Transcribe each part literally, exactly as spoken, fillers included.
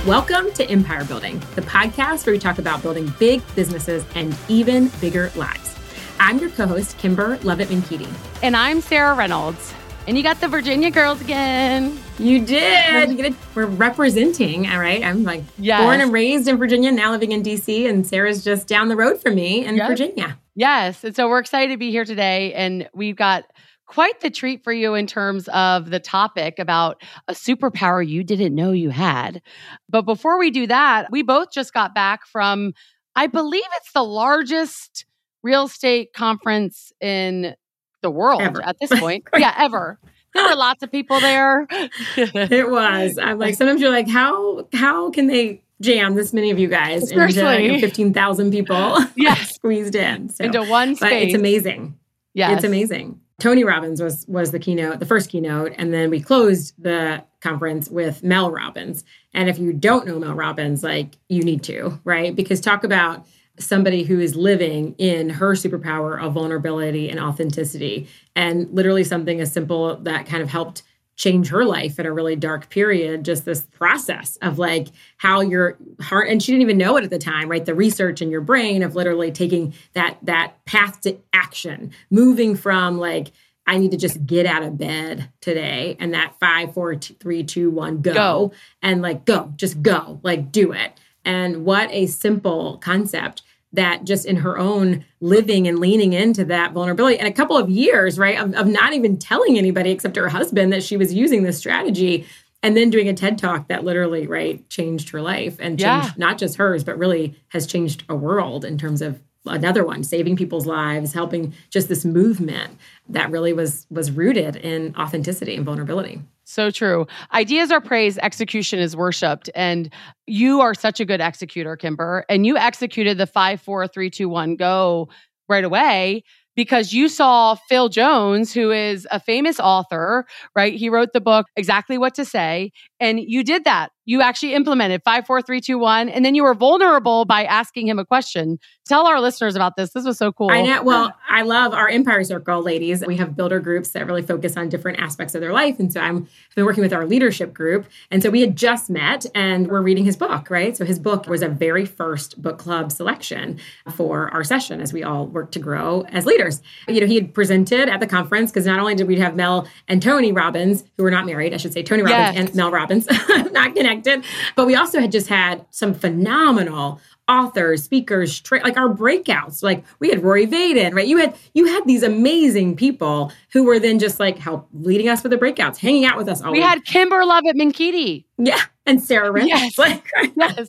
Welcome to Empire Building, the podcast where we talk about building big businesses and even bigger lives. I'm your co-host, Kimber Lovett-Minkiti. And I'm Sarah Reynolds. And you got the Virginia girls again. You did. You get it. We're representing, all right? I'm like yes. born and raised in Virginia, now living in D C, and Sarah's just down the road from me in yep. Virginia. Yes. And so we're excited to be here today. And we've got quite the treat for you in terms of the topic about a superpower you didn't know you had. But before we do that, we both just got back from, I believe it's the largest real estate conference in the world ever. At this point. yeah, ever. There were lots of people there. It was. I'm like, sometimes you're like, how how can they jam this many of you guys Especially. into you know, fifteen thousand people yes. squeezed in? So, into one space. But it's amazing. Yes. It's amazing. Tony Robbins was was the keynote, the first keynote, and then we closed the conference with Mel Robbins. And if you don't know Mel Robbins, like you need to, right? Because talk about somebody who is living in her superpower of vulnerability and authenticity, and literally something as simple that kind of helped change her life in a really dark period, just this process of like how your heart, and she didn't even know it at the time, right? The research in your brain of literally taking that that path to action, moving from like, I need to just get out of bed today, and that five, four, two, three, two, one, go, go. and like go, just go, like do it. And what a simple concept that just in her own living and leaning into that vulnerability and a couple of years, right, of, of not even telling anybody except her husband that she was using this strategy, and then doing a TED Talk that literally, right, changed her life and changed yeah. not just hers, but really has changed a world in terms of another one, saving people's lives, helping just this movement that really was was rooted in authenticity and vulnerability. So true. Ideas are praised, execution is worshipped. And you are such a good executor, Kimber. And you executed the five, four, three, two, one, go right away because you saw Phil Jones, who is a famous author, right? He wrote the book, Exactly What to Say. And you did that. You actually implemented five, four, three, two, one. And then you were vulnerable by asking him a question. Tell our listeners about this. This was so cool. I know. Well, I love our Empire Circle ladies. We have builder groups that really focus on different aspects of their life. And so I'm, I've been working with our leadership group. And so we had just met and we're reading his book, right? So his book was a very first book club selection for our session as we all work to grow as leaders. You know, he had presented at the conference because not only did we have Mel and Tony Robbins, who were not married, I should say Tony Robbins yes. and Mel Robbins, not connected, but we also had just had some phenomenal authors, speakers, tra- like our breakouts. Like we had Rory Vaden, right? You had you had these amazing people who were then just like help leading us with the breakouts, hanging out with us all We week. had Kimber Lovett-Minkiti. Yeah, and Sarah Reynolds. Yes. Like, yes.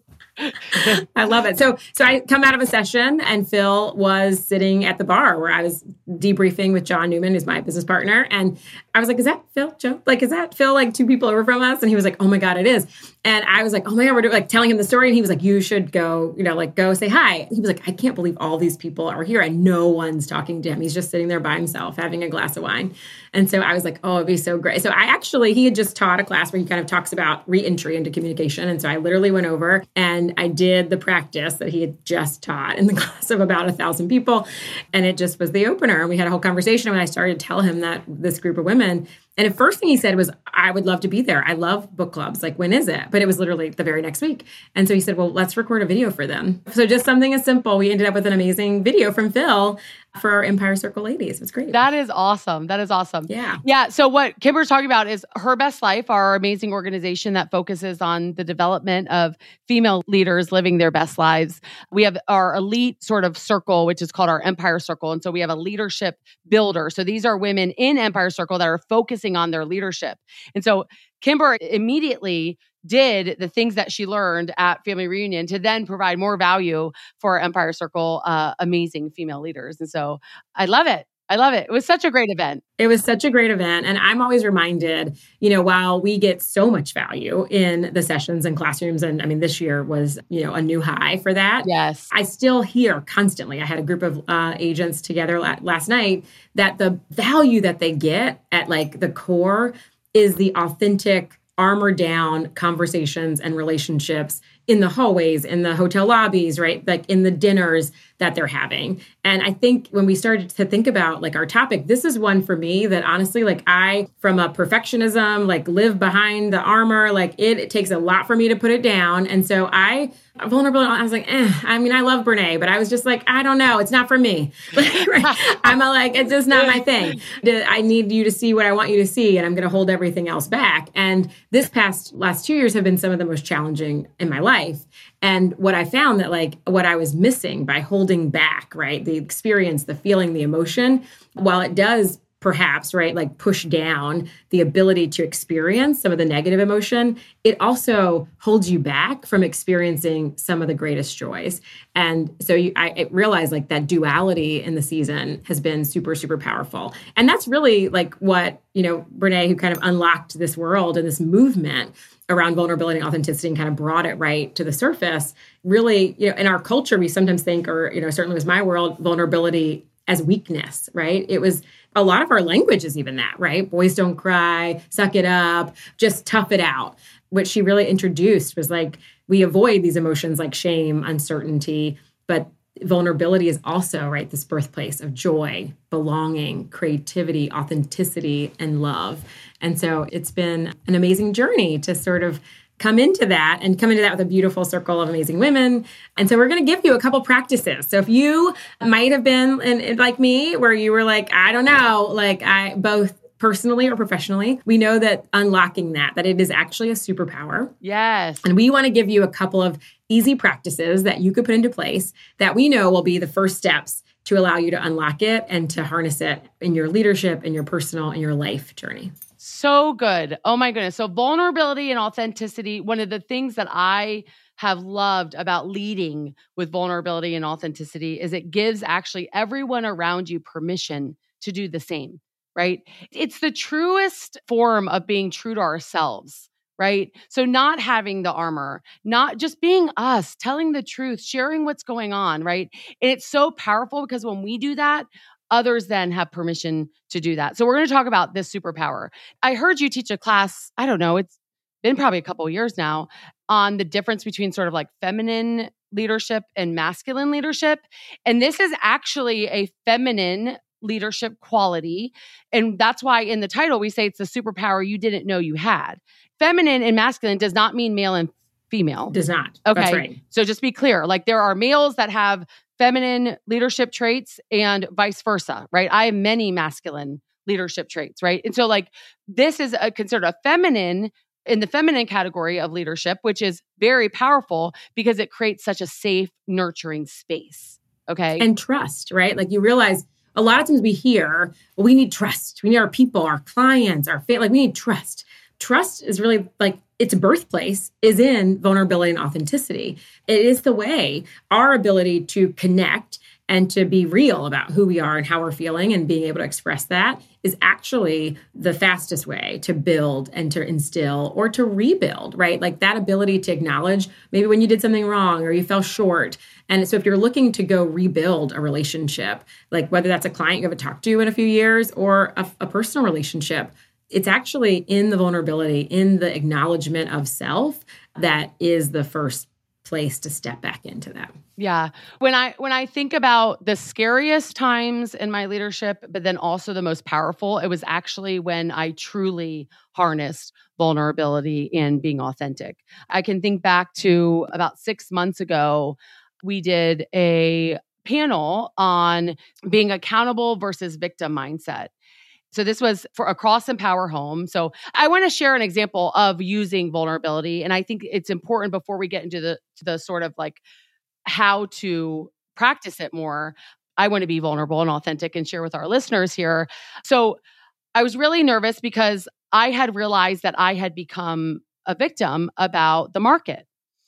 I love it. So, so I come out of a session and Phil was sitting at the bar where I was debriefing with John Newman, who's my business partner. And I was like, is that Phil, Joe? Like, is that Phil, like two people over from us? And he was like, oh my God, it is. And I was like, oh my God, we're doing, like telling him the story. And he was like, you should go, you know, like go say hi. He was like, I can't believe all these people are here and no one's talking to him. He's just sitting there by himself having a glass of wine. And so I was like, oh, it'd be so great. So I actually, he had just taught a class where he kind of talks about re-entry into communication. And so I literally went over and I did the practice that he had just taught in the class of about a thousand people. And it just was the opener. And we had a whole conversation when I started to tell him that this group of women. And the first thing he said was, I would love to be there. I love book clubs. Like, when is it? But it was literally the very next week. And so he said, well, let's record a video for them. So just something as simple. We ended up with an amazing video from Phil for our Empire Circle ladies. It was great. That is awesome. That is awesome. Yeah. Yeah. So what Kimber's talking about is Her Best Life, our amazing organization that focuses on the development of female leaders living their best lives. We have our elite sort of circle, which is called our Empire Circle. And so we have a leadership builder. So these are women in Empire Circle that are focusing on their leadership. And so Kimber immediately did the things that she learned at Family Reunion to then provide more value for our Empire Circle uh, amazing female leaders. And so I love it. I love it. It was such a great event. It was such a great event. And I'm always reminded, you know, while we get so much value in the sessions and classrooms, and I mean, this year was, you know, a new high for that. Yes. I still hear constantly, I had a group of uh, agents together la- last night, that the value that they get at like the core is the authentic, armor down conversations and relationships in the hallways, in the hotel lobbies, right? Like in the dinners that they're having. And I think when we started to think about like our topic, this is one for me that honestly, like I, from a perfectionism, like live behind the armor, like it, it takes a lot for me to put it down. And so I, vulnerability, I was like, eh, I mean, I love Brene, but I was just like, I don't know, it's not for me. I'm a, like, it's just not my thing. I need you to see what I want you to see, and I'm going to hold everything else back. And this past last two years have been some of the most challenging in my life. And what I found that like what I was missing by holding back, right? The experience, the feeling, the emotion, while it does perhaps, right, like push down the ability to experience some of the negative emotion, it also holds you back from experiencing some of the greatest joys. And so you, I, I realized like that duality in the season has been super, super powerful. And that's really like what, you know, Brene, who kind of unlocked this world and this movement around vulnerability and authenticity and kind of brought it right to the surface. Really, you know, in our culture, we sometimes think, or, you know, certainly was my world, vulnerability as weakness, right? It was a lot of our language is even that, right? Boys don't cry, suck it up, just tough it out. What she really introduced was like, we avoid these emotions like shame, uncertainty, but vulnerability is also, right, this birthplace of joy, belonging, creativity, authenticity, and love. And so it's been an amazing journey to sort of come into that and come into that with a beautiful circle of amazing women. And so we're going to give you a couple practices. So if you might have been in, in, like me, where you were like, I don't know, like I both personally or professionally, we know that unlocking that, that it is actually a superpower. Yes. And we want to give you a couple of easy practices that you could put into place that we know will be the first steps to allow you to unlock it and to harness it in your leadership, in your personal, and your life journey. So good. Oh my goodness. So vulnerability and authenticity, one of the things that I have loved about leading with vulnerability and authenticity is it gives actually everyone around you permission to do the same, right? It's the truest form of being true to ourselves, right? So not having the armor, not just being us, telling the truth, sharing what's going on, right? And it's so powerful because when we do that, others then have permission to do that. So we're going to talk about this superpower. I heard you teach a class, I don't know, it's been probably a couple of years now, on the difference between sort of like feminine leadership and masculine leadership. And this is actually a feminine leadership quality. And that's why in the title, we say it's the superpower you didn't know you had. Feminine and masculine does not mean male and female. Does not. Okay. That's right. So just be clear. Like there are males that have feminine leadership traits and vice versa, right? I have many masculine leadership traits, right? And so like this is a, considered a feminine in the feminine category of leadership, which is very powerful because it creates such a safe, nurturing space. Okay. And trust, right? Like you realize a lot of times we hear, well, we need trust. We need our people, our clients, our family, like we need trust. Trust is really like its birthplace is in vulnerability and authenticity. It is the way our ability to connect and to be real about who we are and how we're feeling and being able to express that is actually the fastest way to build and to instill or to rebuild, right? Like that ability to acknowledge maybe when you did something wrong or you fell short. And so if you're looking to go rebuild a relationship, like whether that's a client you haven't talked to in a few years or a, a personal relationship, it's actually in the vulnerability, in the acknowledgement of self that is the first place to step back into that. Yeah. When I when I think about the scariest times in my leadership, but then also the most powerful, it was actually when I truly harnessed vulnerability and being authentic. I can think back to about six months ago, we did a panel on being accountable versus victim mindset. So this was for across Empower Home. So I want to share an example of using vulnerability. And I think it's important before we get into the, to the sort of like how to practice it more. I want to be vulnerable and authentic and share with our listeners here. So I was really nervous because I had realized that I had become a victim about the market.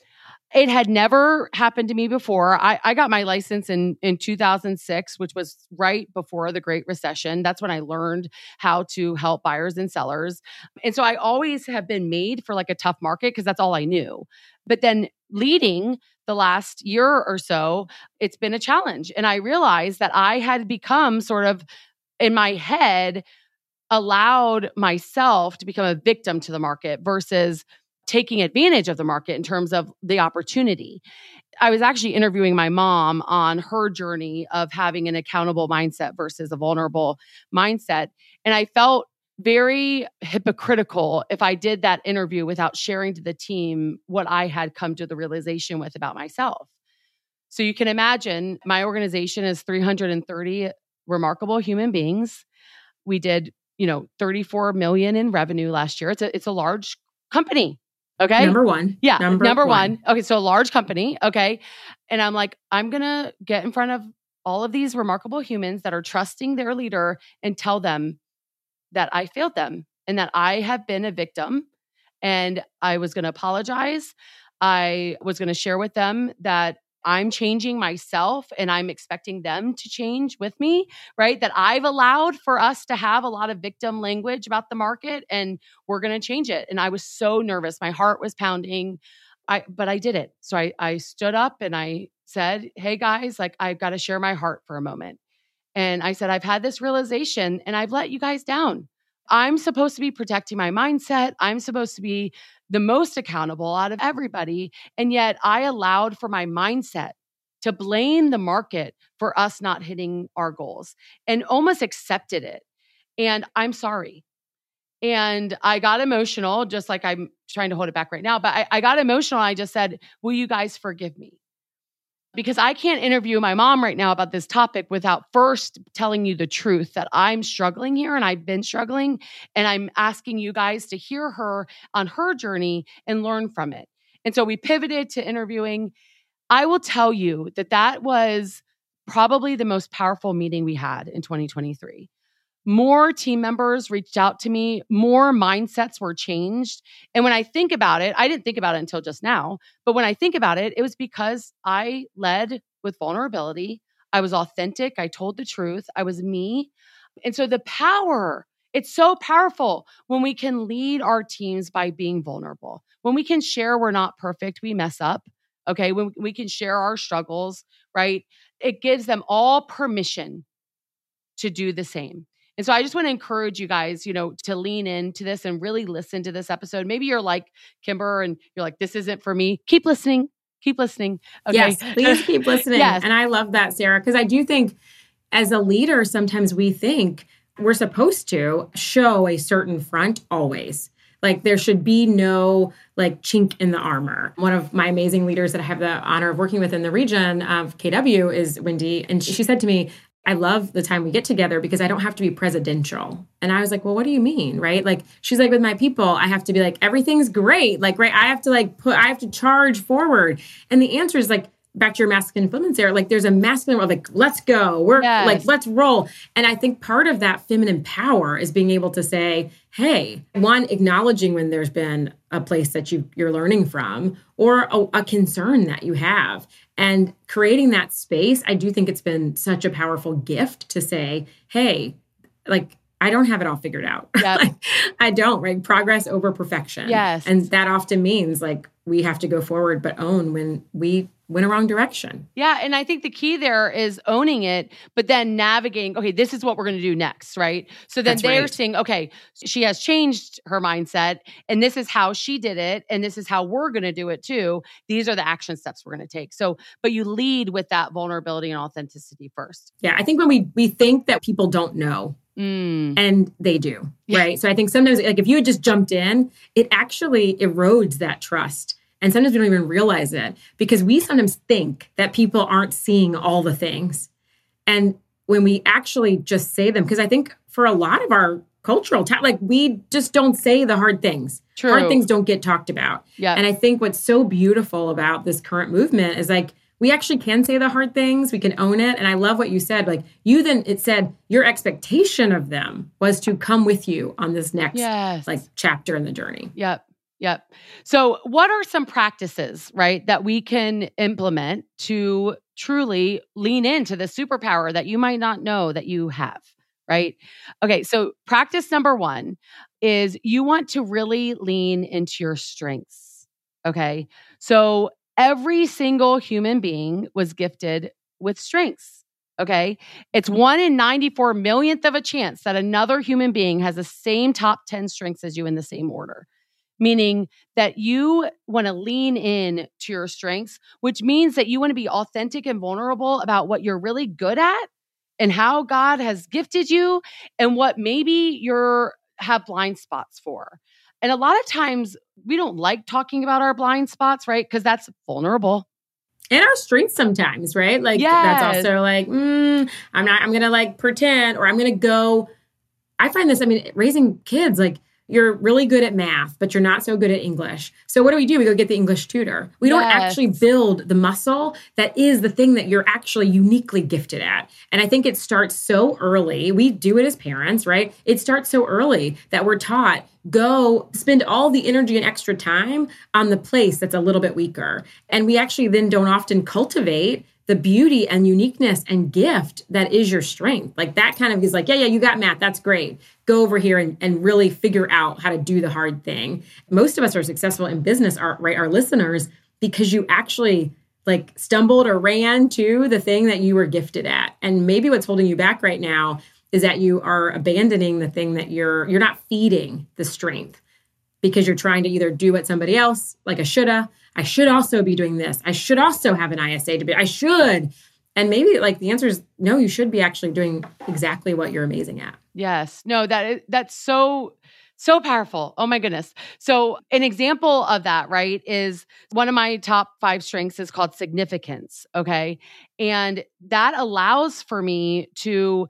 It had never happened to me before. I, I got my license in, in two thousand six, which was right before the Great Recession. That's when I learned how to help buyers and sellers. And so I always have been made for like a tough market because that's all I knew. But then leading the last year or so, it's been a challenge. And I realized that I had become sort of in my head, allowed myself to become a victim to the market versus taking advantage of the market in terms of the opportunity. I was actually interviewing my mom on her journey of having an accountable mindset versus a vulnerable mindset. And I felt very hypocritical if I did that interview without sharing to the team what I had come to the realization with about myself. So you can imagine my organization is three hundred thirty remarkable human beings. We did, you know, thirty-four million in revenue last year. It's a, it's a large company. Okay. Number one. Yeah. Number, number one. one. Okay. So a large company. Okay. And I'm like, I'm going to get in front of all of these remarkable humans that are trusting their leader and tell them that I failed them and that I have been a victim, and I was going to apologize. I was going to share with them that I'm changing myself and I'm expecting them to change with me, right? That I've allowed for us to have a lot of victim language about the market, and we're going to change it. And I was so nervous. My heart was pounding. I, but I did it. So I, I stood up and I said, hey guys, like I've got to share my heart for a moment. And I said, I've had this realization and I've let you guys down. I'm supposed to be protecting my mindset. I'm supposed to be the most accountable out of everybody. And yet I allowed for my mindset to blame the market for us not hitting our goals and almost accepted it. And I'm sorry. And I got emotional, just like I'm trying to hold it back right now, but I, I got emotional. I just said, will you guys forgive me? Because I can't interview my mom right now about this topic without first telling you the truth that I'm struggling here and I've been struggling. And I'm asking you guys to hear her on her journey and learn from it. And so we pivoted to interviewing. I will tell you that that was probably the most powerful meeting we had in twenty twenty-three. More team members reached out to me. More mindsets were changed. And when I think about it, I didn't think about it until just now, but when I think about it, it was because I led with vulnerability. I was authentic. I told the truth. I was me. And so the power, it's so powerful when we can lead our teams by being vulnerable. When we can share we're not perfect, we mess up. Okay. When we can share our struggles, right? It gives them all permission to do the same. And so I just want to encourage you guys, you know, to lean into this and really listen to this episode. Maybe you're like Kimber and you're like, this isn't for me. Keep listening. Keep listening. Okay. Yes, please keep listening. Yes. And I love that, Sarah, because I do think as a leader, sometimes we think we're supposed to show a certain front always. Like there should be no like chink in the armor. One of my amazing leaders that I have the honor of working with in the region of K W is Wendy. And she said to me, I love the time we get together because I don't have to be presidential. And I was like, well, what do you mean? Right? Like, she's like, with my people, I have to be like, everything's great. Like, right. I have to like put, I have to charge forward. And the answer is like, back to your masculine feminine, Sarah, like there's a masculine world, like, let's go. We're yes. like, let's roll. And I think part of that feminine power is being able to say, hey, one, acknowledging when there's been a place that you, you're learning from or a, a concern that you have. And creating that space, I do think it's been such a powerful gift to say, hey, like, I don't have it all figured out. Yep. Like, I don't, right? Progress over perfection. Yes. And that often means like we have to go forward, but own when we went a wrong direction. Yeah. And I think the key there is owning it, but then navigating, okay, this is what we're going to do next, right? So then That's they're right. saying, okay, she has changed her mindset and this is how she did it. And this is how we're going to do it too. These are the action steps we're going to take. So, but you lead with that vulnerability and authenticity first. Yeah. I think when we, we think that people don't know, Mm. and they do, Yeah. right? So I think sometimes like if you had just jumped in, it actually erodes that trust. And sometimes we don't even realize it because we sometimes think that people aren't seeing all the things. And when we actually just say them, because I think for a lot of our cultural, ta- like we just don't say the hard things. True. Hard things don't get talked about. Yeah. And I think what's so beautiful about this current movement is like, we actually can say the hard things. We can own it. And I love what you said. Like you then, it said your expectation of them was to come with you on this next Yes. like chapter in the journey. Yep. Yep. So what are some practices, right, that we can implement to truly lean into the superpower that you might not know that you have, right? Okay. So practice number one is you want to really lean into your strengths. Okay. So every single human being was gifted with strengths. Okay. It's one in ninety-four millionth of a chance that another human being has the same top ten strengths as you in the same order. meaning that you want to lean in to your strengths, which means that you want to be authentic and vulnerable about what you're really good at and how God has gifted you and what maybe you're have blind spots for. And a lot of times we don't like talking about our blind spots, right? Because that's vulnerable. And our strengths sometimes, right? Like Yes. that's also like, mm, I'm not, I'm going to like pretend, or I'm going to go. I find this, I mean, raising kids, like you're really good at math, but you're not so good at English. So what do we do? We go get the English tutor. We don't Yes. actually build the muscle that is the thing that you're actually uniquely gifted at. And I think it starts so early. We do it as parents, right? It starts so early that we're taught, go spend all the energy and extra time on the place that's a little bit weaker. And we actually then don't often cultivate the beauty and uniqueness and gift that is your strength. Like that kind of is like, yeah, yeah, you got math. That's great. Go over here and, and really figure out how to do the hard thing. Most of us are successful in business, our, right? Our listeners, because you actually like stumbled or ran to the thing that you were gifted at. And maybe what's holding you back right now is that you are abandoning the thing that you're, you're not feeding the strength because you're trying to either do what somebody else, like a shoulda, I should also be doing this. I should also have an I S A to be, I should. And maybe like the answer is no, you should be actually doing exactly what you're amazing at. Yes. No, that is, that's so, so powerful. Oh my goodness. So an example of that, right, is one of my top five strengths is called significance. Okay. And that allows for me to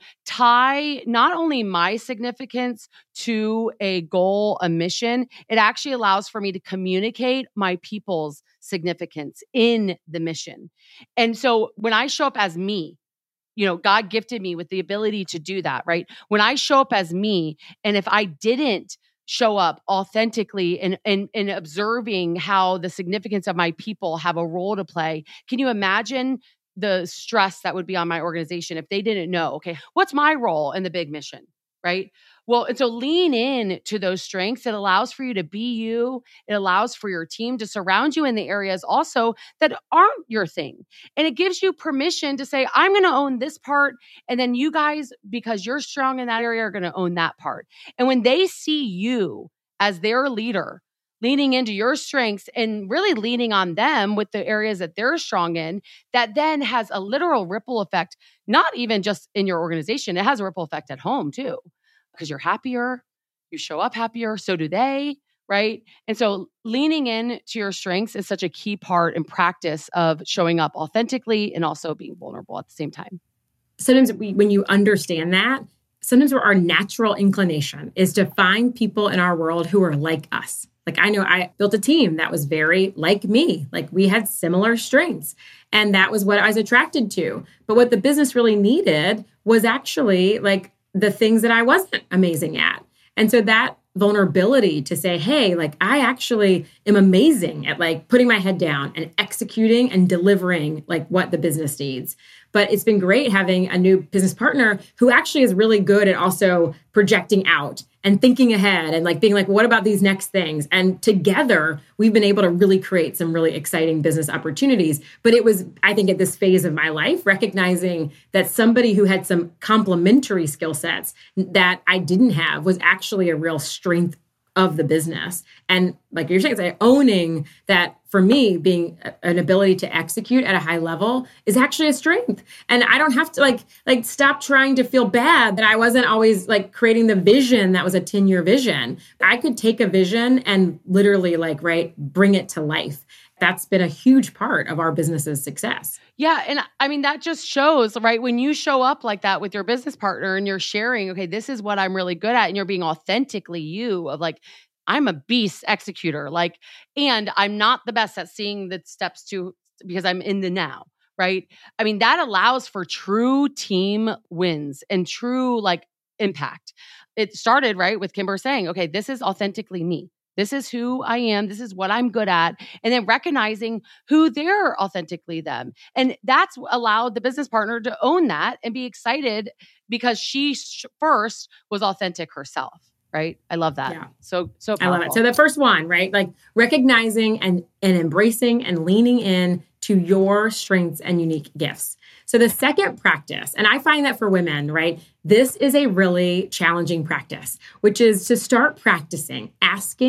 tie not only my significance to a goal, a mission, it actually allows for me to communicate my people's significance in the mission. And so when I show up as me, you know, God gifted me with the ability to do that, right? When I show up as me, and if I didn't show up authentically and, and, and observing how the significance of my people have a role to play, can you imagine the stress that would be on my organization if they didn't know, okay, what's my role in the big mission, right? Well, and so lean in to those strengths. It allows for you to be you. It allows for your team to surround you in the areas also that aren't your thing. And it gives you permission to say, I'm going to own this part. And then you guys, because you're strong in that area, are going to own that part. And when they see you as their leader, leaning into your strengths and really leaning on them with the areas that they're strong in, that then has a literal ripple effect, not even just in your organization, it has a ripple effect at home too. Because you're happier, you show up happier, so do they, right? And so leaning in to your strengths is such a key part and practice of showing up authentically and also being vulnerable at the same time. Sometimes we, when you understand that, sometimes our natural inclination is to find people in our world who are like us. Like I know I built a team that was very like me, like we had similar strengths. And that was what I was attracted to. But what the business really needed was actually like the things that I wasn't amazing at. And so that vulnerability to say, hey, like I actually am amazing at like putting my head down and executing and delivering like what the business needs. But it's been great having a new business partner who actually is really good at also projecting out and thinking ahead and like being like, what about these next things? And together we've been able to really create some really exciting business opportunities. But it was, I think, at this phase of my life, recognizing that somebody who had some complementary skill sets that I didn't have was actually a real strength of the business. And like you're saying, it's like owning that for me, being an ability to execute at a high level is actually a strength. And I don't have to like, like stop trying to feel bad that I wasn't always like creating the vision that was a ten year vision. I could take a vision and literally like, right, bring it to life. That's been a huge part of our business's success. Yeah. And I mean, that just shows, right? When you show up like that with your business partner and you're sharing, okay, this is what I'm really good at. And you're being authentically you of like, I'm a beast executor, like, and I'm not the best at seeing the steps to, because I'm in the now, right? I mean, that allows for true team wins and true like impact. It started, right, with Kimber saying, okay, this is authentically me. This is who I am. This is what I'm good at. And then recognizing who they're authentically them. And that's allowed the business partner to own that and be excited because she sh- first was authentic herself. Right? I love that. Yeah. So, so powerful. I love it. So the first one, right? Like recognizing and, and embracing and leaning in to your strengths and unique gifts. So the second practice, and I find that for women, right? This is a really challenging practice, which is to start practicing asking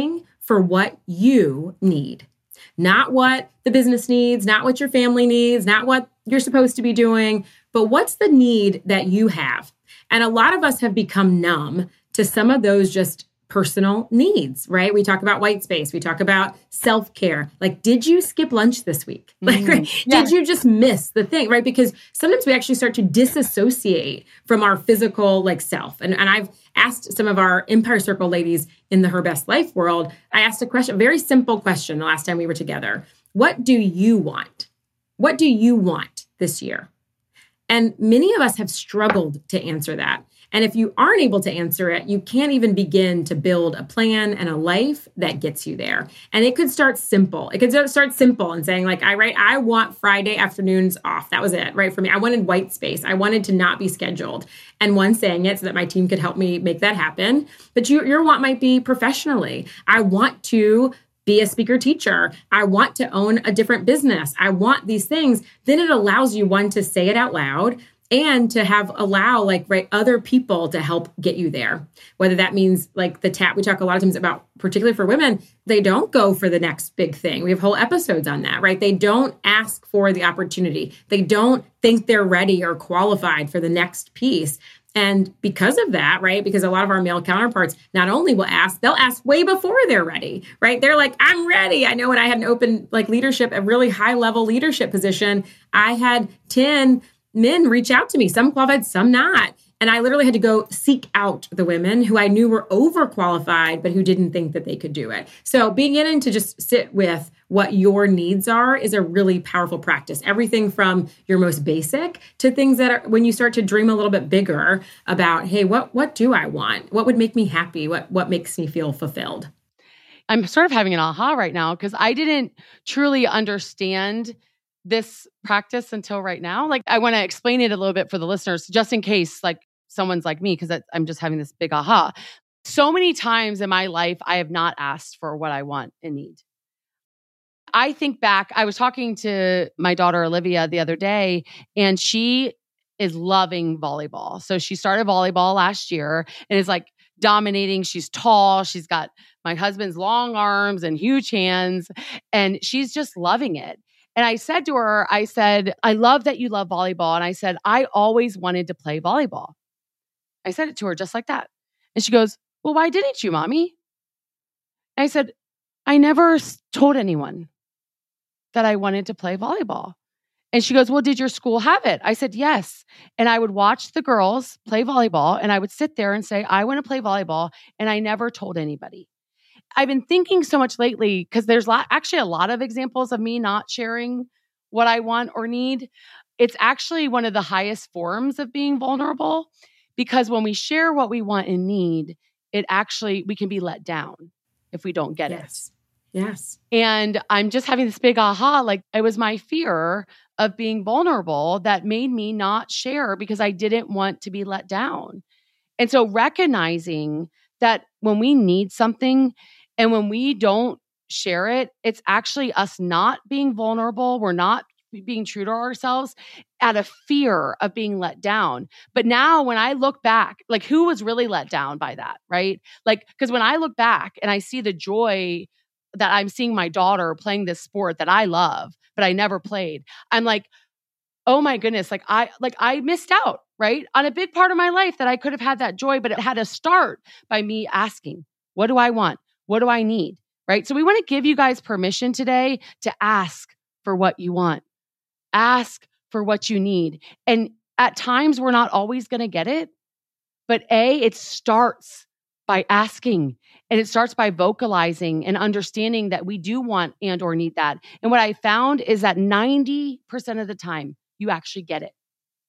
for what you need, not what the business needs, not what your family needs, not what you're supposed to be doing, but what's the need that you have. And a lot of us have become numb to some of those just personal needs, right? We talk about white space. We talk about self-care. Like, did you skip lunch this week? Like, Mm, yeah. did you just miss the thing, right? Because sometimes we actually start to disassociate from our physical like self. And, and I've asked some of our Empire Circle ladies in the Her Best Life world, I asked a question, a very simple question the last time we were together. What do you want? What do you want this year? And many of us have struggled to answer that. And if you aren't able to answer it, you can't even begin to build a plan and a life that gets you there. And it could start simple. It could start simple and saying like, I right, I want Friday afternoons off. That was it, right? For me, I wanted white space. I wanted to not be scheduled. And one saying it so that my team could help me make that happen. But you, your want might be professionally. I want to be a speaker teacher. I want to own a different business. I want these things. Then it allows you, one, to say it out loud, and to have allow like right other people to help get you there. Whether that means like the tap, we talk a lot of times about, particularly for women, they don't go for the next big thing. We have whole episodes on that, right? They don't ask for the opportunity. They don't think they're ready or qualified for the next piece. And because of that, right, because a lot of our male counterparts not only will ask, they'll ask way before they're ready, right? They're like, I'm ready. I know when I had an open like leadership, a really high level leadership position, I had ten men reach out to me, some qualified, some not. And I literally had to go seek out the women who I knew were overqualified, but who didn't think that they could do it. So being in to just sit with what your needs are is a really powerful practice. Everything from your most basic to things that are when you start to dream a little bit bigger about, hey, what what do I want? What would make me happy? What what makes me feel fulfilled? I'm sort of having an aha right now because I didn't truly understand this practice until right now. Like, I want to explain it a little bit for the listeners, just in case like someone's like me, because I'm just having this big aha. So many times in my life, I have not asked for what I want and need. I think back, I was talking to my daughter, Olivia, the other day, and she is loving volleyball. So she started volleyball last year and is like dominating. She's tall. She's got my husband's long arms and huge hands, and she's just loving it. And I said to her, I said, I love that you love volleyball. And I said, I always wanted to play volleyball. I said it to her just like that. And she goes, well, why didn't you, Mommy? And I said, I never told anyone that I wanted to play volleyball. And she goes, well, did your school have it? I said, yes. And I would watch the girls play volleyball and I would sit there and say, I want to play volleyball. And I never told anybody. I've been thinking so much lately because there's lot, actually a lot of examples of me not sharing what I want or need. It's actually one of the highest forms of being vulnerable because when we share what we want and need, it actually, we can be let down if we don't get Yes. it. Yes. And I'm just having this big aha, like it was my fear of being vulnerable that made me not share because I didn't want to be let down. And so recognizing that when we need something, and when we don't share it, it's actually us not being vulnerable. We're not being true to ourselves out of fear of being let down. But now when I look back, like who was really let down by that, right? Like, because when I look back and I see the joy that I'm seeing my daughter playing this sport that I love, but I never played, I'm like, oh my goodness, like I like I missed out, right? On a big part of my life that I could have had that joy, but it had to start by me asking, what do I want? What do I need? Right? So we want to give you guys permission today to ask for what you want. Ask for what you need. And at times we're not always going to get it, but A, it starts by asking and it starts by vocalizing and understanding that we do want and or need that. And what I found is that ninety percent of the time you actually get it.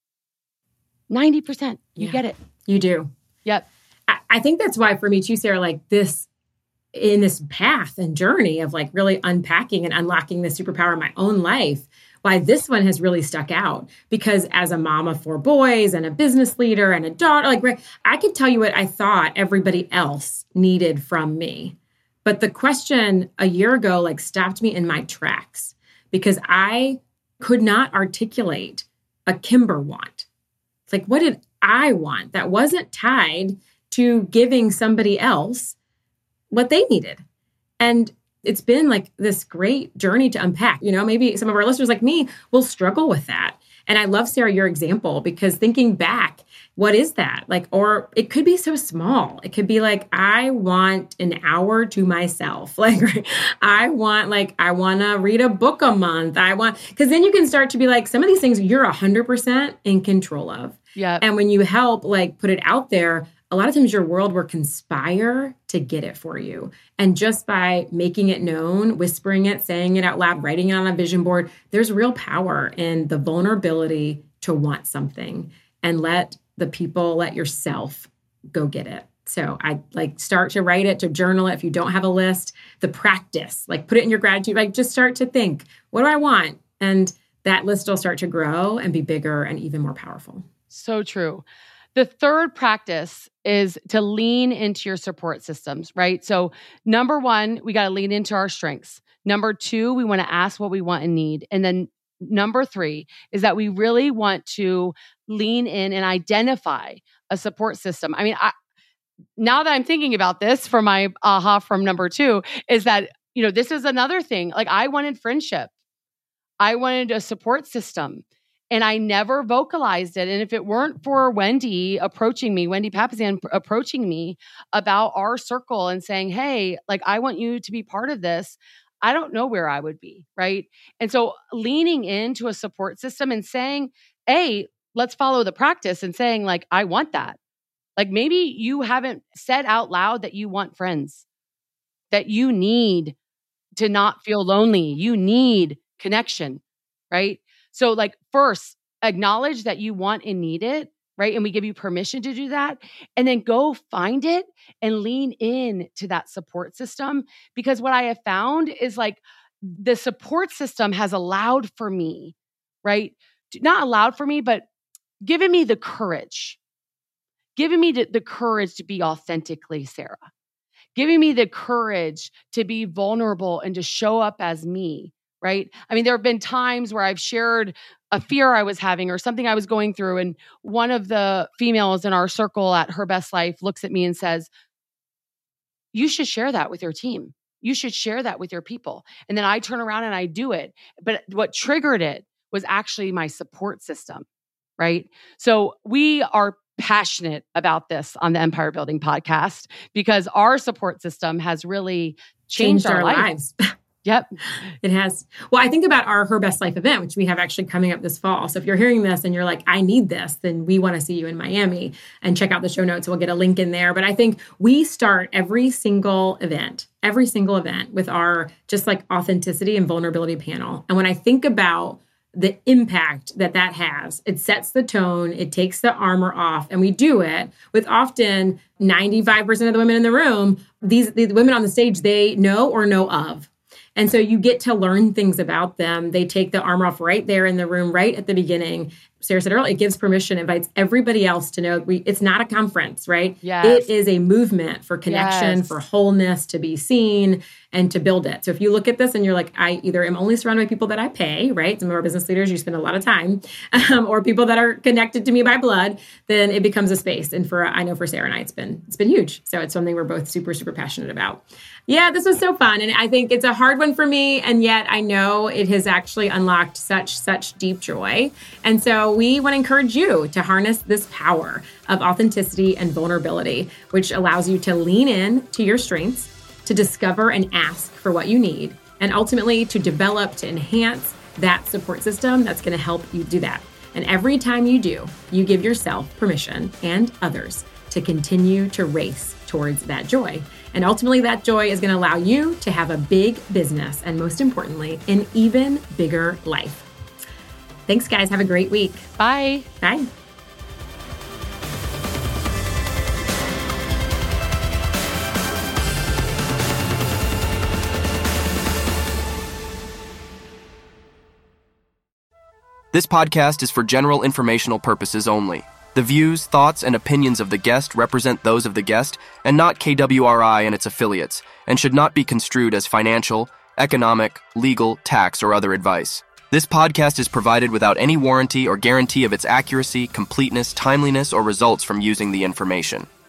ninety percent you Yeah, get it. You do. Yep. I, I think that's why for me too, Sarah, like this, in this path and journey of like really unpacking and unlocking the superpower in my own life, why this one has really stuck out. Because as a mom of four boys and a business leader and a daughter, like I could tell you what I thought everybody else needed from me. But the question a year ago, like stopped me in my tracks because I could not articulate a Kimber want. It's like, what did I want that wasn't tied to giving somebody else what they needed? And it's been like this great journey to unpack. You know, maybe some of our listeners like me will struggle with that. And I love, Sarah, your example, because thinking back, what is that? Like, or it could be so small. It could be like, I want an hour to myself. Like, I want, like, I want to read a book a month. I want, because then you can start to be like, some of these things you're one hundred percent in control of. Yeah. And when you help, like, put it out there, a lot of times your world will conspire to get it for you. And just by making it known, whispering it, saying it out loud, writing it on a vision board, there's real power in the vulnerability to want something, and let the people, let yourself go get it. So I like start to write it, to journal it. If you don't have a list, the practice, like put it in your gratitude, like just start to think, what do I want? And that list will start to grow and be bigger and even more powerful. So true. The third practice is to lean into your support systems, right? So number one, we got to lean into our strengths. Number two, we want to ask what we want and need. And then number three is that we really want to lean in and identify a support system. I mean, I, now that I'm thinking about this, for my aha from number two, is that, you know, this is another thing. Like, I wanted friendship. I wanted a support system. And I never vocalized it. And if it weren't for Wendy approaching me, Wendy Papasan approaching me about our circle and saying, hey, like, I want you to be part of this, I don't know where I would be, right? And so leaning into a support system and saying, hey, let's follow the practice, and saying, like, I want that. Like, maybe you haven't said out loud that you want friends, that you need to not feel lonely. You need connection, right? So, like, first, acknowledge that you want and need it, right? And we give you permission to do that. And then go find it and lean in to that support system. Because what I have found is, like, the support system has allowed for me, right? Not allowed for me, but given me the courage, giving me the, the courage to be authentically Sarah, giving me the courage to be vulnerable and to show up as me. Right? I mean, there have been times where I've shared a fear I was having or something I was going through. And one of the females in our circle at Her Best Life looks at me and says, you should share that with your team. You should share that with your people. And then I turn around and I do it. But what triggered it was actually my support system. Right? So we are passionate about this on the Empire Building podcast, because our support system has really changed, changed our, our lives. Yep. It has. Well, I think about our Her Best Life event, which we have actually coming up this fall. So if you're hearing this and you're like, I need this, then we want to see you in Miami, and check out the show notes. We'll get a link in there. But I think we start every single event, every single event with our just like authenticity and vulnerability panel. And when I think about the impact that that has, it sets the tone, it takes the armor off, and we do it with often ninety-five percent of the women in the room. These, these women on the stage, they know or know of. And so you get to learn things about them. They take the armor off right there in the room, right at the beginning. Sarah said earlier, it gives permission, invites everybody else to know we, it's not a conference, right? Yes. It is a movement for connection, yes. for wholeness, to be seen, and to build it. So if you look at this and you're like, I either am only surrounded by people that I pay, right? Some of our business leaders, you spend a lot of time, um, or people that are connected to me by blood, then it becomes a space. And for, I know for Sarah and I, it's been, it's been huge. So it's something we're both super, super passionate about. Yeah, this was so fun. And I think it's a hard one for me. And yet I know it has actually unlocked such, such deep joy. And so we want to encourage you to harness this power of authenticity and vulnerability, which allows you to lean in to your strengths, to discover and ask for what you need, and ultimately to develop, to enhance that support system that's going to help you do that. And every time you do, you give yourself permission and others to continue to race towards that joy. And ultimately, that joy is going to allow you to have a big business, and most importantly, an even bigger life. Thanks, guys. Have a great week. Bye. Bye. This podcast is for general informational purposes only. The views, thoughts, and opinions of the guest represent those of the guest and not K W R I and its affiliates, and should not be construed as financial, economic, legal, tax, or other advice. This podcast is provided without any warranty or guarantee of its accuracy, completeness, timeliness, or results from using the information.